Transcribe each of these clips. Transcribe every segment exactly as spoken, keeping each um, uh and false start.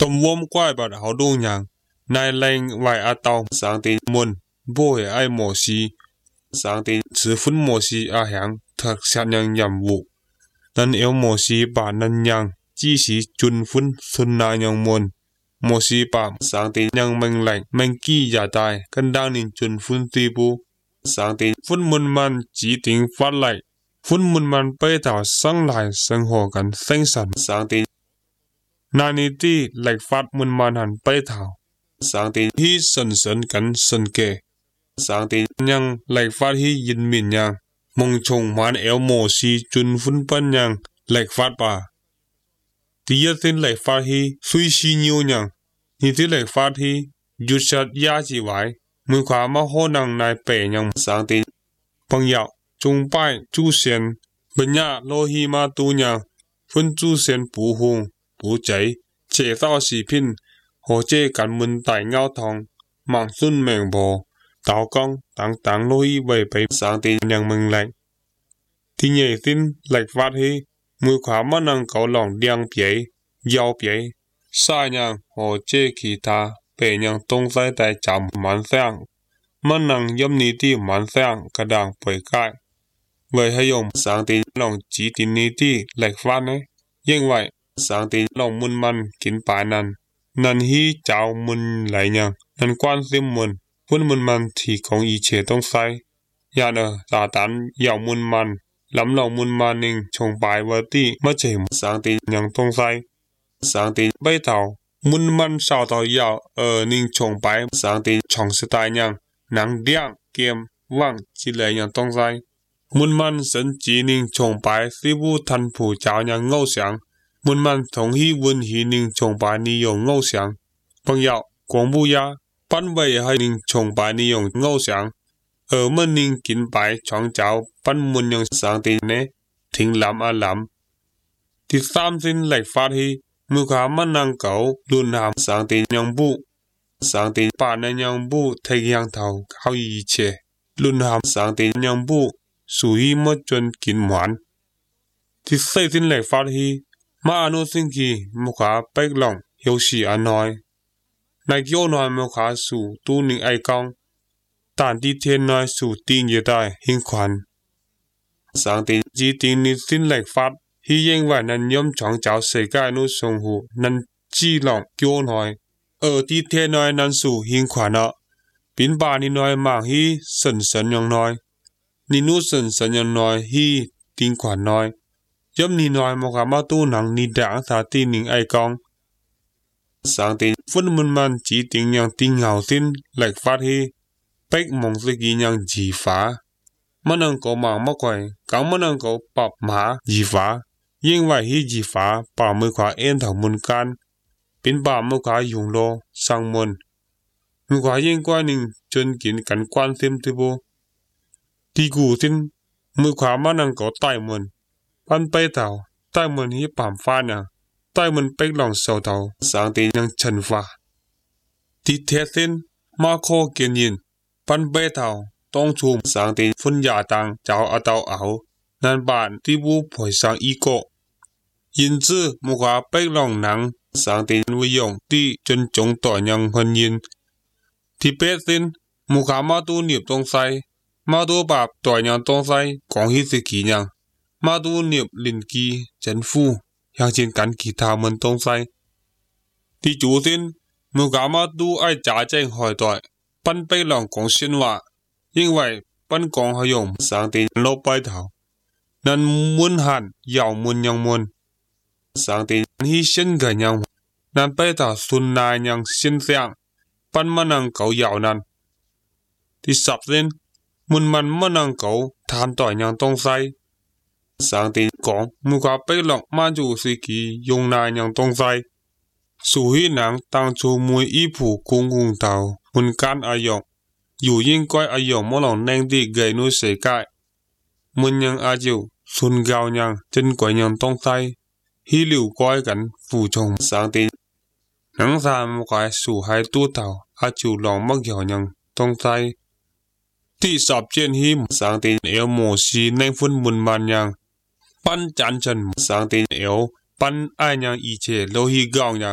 tôm vôm quay bạt hào đu nhàng nai lanh vài a tàu sáng tin muôn vô hệ ai mổ xì sáng tin sử phun mổ xì a hàng thật sát nhàng nhầm vụ nên yếu mổ xì bà nên nhàng chỉ xì chun phun xuân na nhàng muôn mổ xì bà sáng tin nhàng mình lạnh mình kỳ giả tài cần đang nín chun phun tì bu sáng tin phun muôn man chỉ tính phát lại phun muôn man bay thảo sang lại sinh hoạtกันsinh sản sáng tinนานิตีเหล็กฟัดมุนมันหันไปเถาสังติฮีสันสันกันสันเกสังติยังเหล็กฟัดฮียินมินยังมงชงมันเอวโมซีจุนฟุนปันยังเหล็กฟัดป่าที่ยัดสินเหล็กฟัดฮีซุยชีนิวยังนี่ที่เหล็กฟัดฮียุดชัดยาจีไว้มือขวามาโหนังนายเป๋ยังสังติปังยาวจงป้ายจูเซียนปัญญาโลฮีมาตูยังฟุนจูเซียนปูหงปูใจเจต้าสีพินโหเจกันมุนไต่เงาทองมังซุนแมงโบเต่ากองต่างต่างลุยไว้ไปสางตียังมึงแหลกที่ใหญ่สิ้นแหลกฟาดให้มือขวามันนังเกาหลองเดียงเปียยาวเปียซ้ายยังโหเจขีตาเปยยังตรงใส่แต่จำมันแซงมันนังย่อมนี้ที่มันแซงกระดังป่วยใกล้ไว้ให้ยมสางตีหลองจีตินี้ที่แหลกฟาดนะยิ่งไว้สังติลองมุนมันกินปลานั้นนันฮีเจ้ามุนไหลยังนันกวนซิมมุนพุ่นมุนมันที่ของอีเชต้องใส่ยาเนอตาตันยาวมุนมันลำลองมุนมันนิงชงปลายเวอร์ตี้เมื่อเจมสังติยังต้องใส่สังติใบเต่ามุนมันสาวเต่ายาวเออนิงชงปลายสังติช่องสไตล์ยังหนังเดียงเกมว่างจีเลยยังต้องใส่มุนมันสันจีนิงชงปลายซิบูทันผู้เจ้ายังเงาเสียงมุนมัน同意温希宁崇拜你用偶像，朋友广布呀，班委系宁崇拜你用偶像，而们宁敬拜创造班门用上帝呢，听諗啊諗。第三先嚟發起，每下乜能夠論涵上帝樣步，上帝把那樣步睇樣頭靠一切，論涵上帝樣步屬於乜盡見完。第四先嚟發起。มาอนุสิงคีมุขาเป๊กหลงเฮียวสีอันน้อยนายเกี่ยวน้อยมุขาสู่ตู้หนึ่งไอกองตานที่เทียนน้อยสู่ตีนเยได้หิงขวัญสังติจีติงนิสินเหล็กฟัดที่ยังว่านั้นย่อมช่องเจ้าเสกานุทรงหูนั้นจีหลงเกี่ยวน้อยเออที่เทียนน้อยนั้นสู่หิงขวัญเนาะปินบานิน้อยมากฮีสันสันยังน้อยนินุสันสันยังน้อยฮีติงขวัญน้อยย่อมนี่น้อยมกมาตู้หนังนี่ด่างสาตีหนิงไอกองสังติฟุนมุนมันจีติงยังติงเหาสิ้นเหล็กฟาดฮีเป็กมงสกียังจีฟ้ามันนังก็มางมากกว่ากังมันนังก็ปรับหมาจีฟ้ายิ่งไว้ฮีจีฟ้าป่ามือขวาเอ็นถังมุนกันเป็นป่ามือขวายุงโลสังมุนมือขวายิ่งกว่าหนึ่งจนกินกันกวนเต็มที่บูที่กูสิ้นมือขวามันนังก็ไต่มุนปันไปเต่าใต้มันฮีป่ามฟ้าเนี่ยใต้มันเป็กหลองเสาเต่าสังติยังฉันฟ้าที่เทสินมาโคเกียนยินปันไปเต่าต้องชูมสังติฟุนยาตังเจ้าอาเต่าเอานันบานที่บูผอยสังอีโกยินจื้อมุขวาเป็กหลองหนังสังติวิยงที่จนจงต่อยังพันยินที่เป็ดสินมุขวามาตูเหนียบตรงไซมาตูบาบต่อยังตรงไซของฮิสกียังมาดูเนียบลินกีจันฟูยังเช่นกันกีทามันตรงไซที่จูสินมือกามาดูไอจ่าแจ้งหอยต่อยปันไปหลองของเชนว่ายิ่งไว้ปันกองหยงสังติลบไปเถานั้นมุนหันยาวมุนยังมุนสังติฮีเชนกันยังนั้นไปเถาสุนนายยังเชนเสียงปันมันนังเก่ายาวนั้นที่สับสินมุนมันมันนังเก่าทานต่อยยังตรงไซสังติกองมุขเป็กหลงมาจูสิกียงนายยังตรงใจสู่หิหนังตั้งชูมวยอีผูกุงกุงเตามุนการอายองอยู่ยิ่งก้อยอายองมอหลงแนงดีเกยนุเสกายมุนยังอาจิวสุนเกายังจนกว่ายังตรงใจฮิลิวก้อยกันฝูชงสังติหนังสามมุขสู่ให้ตู้เตาอาจิวหลงมักหยอยังตรงใจที่สับเจนหิมสังติเอวโมซีในฟุนมุนมันยังปันจันฉันสังติเอวปันไอยังอีเชโลหิกองยัง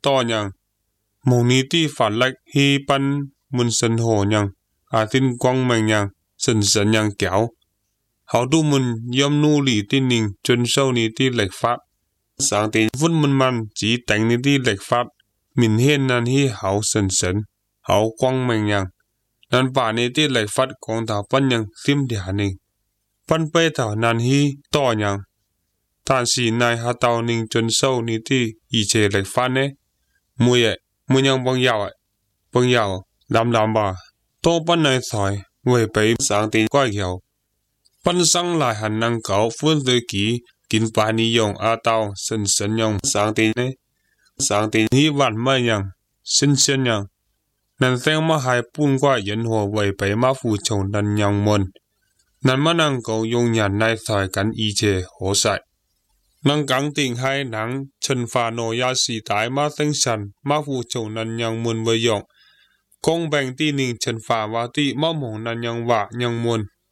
to nhang mong ni ti phản lệch hi pan mun sân hồ nhang à tin quang mèn nhang sân sân nhang kéo hảo tu mun yom nu lì tin ning chân sâu ni ti lệch pháp sáng tin vun mun man chỉ đánh ni ti lệch pháp mình hiên nan hi hảo sân sân hảo quang mèn nhang nan pa ni ti lệch pháp con ta pan nhang sim dia ning pan pe ta nan hi to nhang tan si nai ha tao ning chân sâu ni ti y che lệch pháp ne mui e mui nhang bong yao bong yao lam lam ba to pan nai soi về bấy sáng tin quay hiểu pan sang lại hẳn năng cầu phun tới kỹ kín ba ni yong a tao sân sân yong sáng tin ne sáng tin hi vạn mai nhang sinh sinh nhang nan phèn ma hai pun qua yên hồ về bấy ma phụ chồng nan nhang môn nan ma năng cầu yong nhàn nai soi cắn y che hồ sai năng căng tình hai năng chân pha nô ya si tai ma tinh sần ma phụ chồng nan nhang môn về yong công bèn ti ning chân pha wa ti ma mong nan nhang wa nhang môn